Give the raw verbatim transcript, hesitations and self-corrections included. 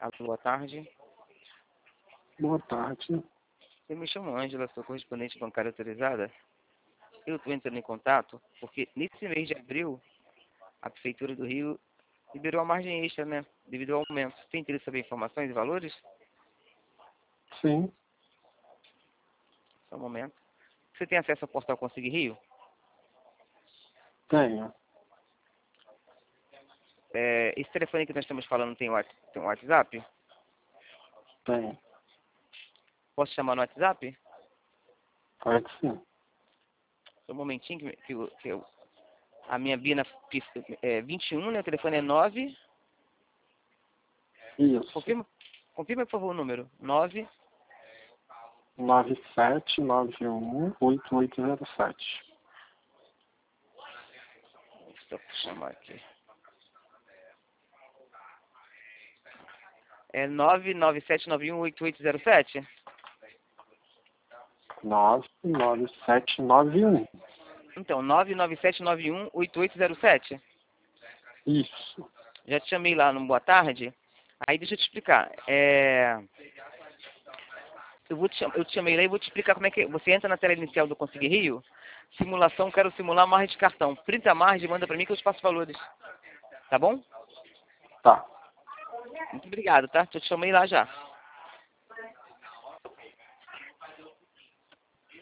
Alô, boa tarde. Boa tarde. Eu me chamo Ângela, sou correspondente bancária autorizada. Eu estou entrando em contato porque nesse mês de abril, a Prefeitura do Rio liberou a margem extra, né? Devido ao aumento. Tem interesse em saber informações e valores? Sim, Só um momento. Você tem acesso ao portal Conseguir Rio? tenho. É, esse telefone que nós estamos falando tem o tem um WhatsApp? Tenho. Posso chamar no WhatsApp? Pode sim. Só um momentinho que, que, eu- que eu, a minha Bina é vinte e um, né? O telefone é nove. Isso. Confirma, confirma, por favor, o número. nove. nove sete nove um oito oito zero sete. Deixa eu chamar aqui. É nove nove sete nove um oito oito zero sete? nove nove sete nove um. Então, nove nove sete nove um oito oito zero sete. Isso. Já te chamei lá no Boa Tarde. Aí deixa eu te explicar. É... Eu, vou te, cham- eu te chamei lá e vou te explicar como é que... Você entra na tela inicial do Conseguir Rio. Simulação, quero simular margem de cartão. Printa a margem, manda pra mim que eu te passo valores. Tá bom? Tá. Muito obrigado, tá? Eu te chamei lá já.